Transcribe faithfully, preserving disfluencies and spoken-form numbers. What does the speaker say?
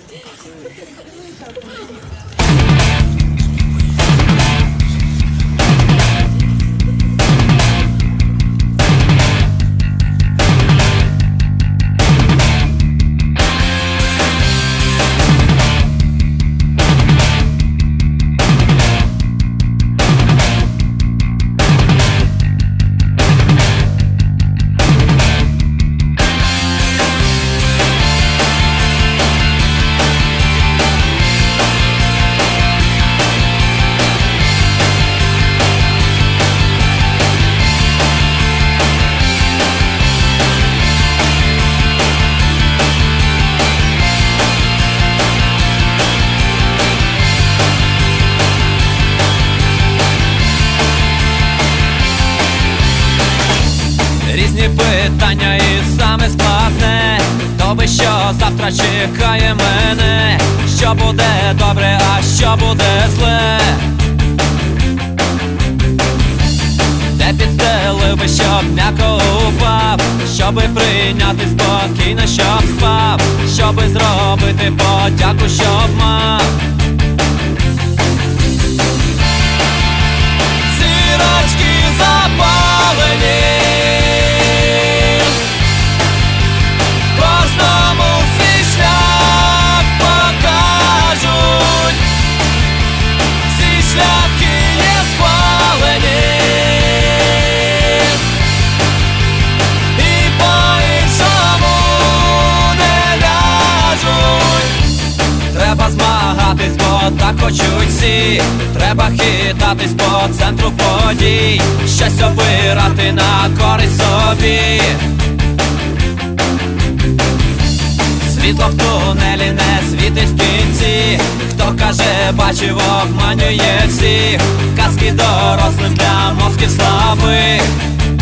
Різні питання і саме складне, хто би що завтра чекає мене, що буде добре, а що буде зле, де підстелив би, щоб м'яко упав, щоби прийняти спокійно, щоб спав, щоби зробити подяку, щоб мав. Зірочки запалені, кожному свій шлях покажуть, всі шляхи є схвалені, і по-іншому не ляжуть. Треба змагатись, бо так хочуть всі, треба хитатись по центру подій, щось обирати на користь собі. Світло в тунелі не світить в кінці, хто каже, бачив, обманює всіх, казки дорослим для мозків слабих.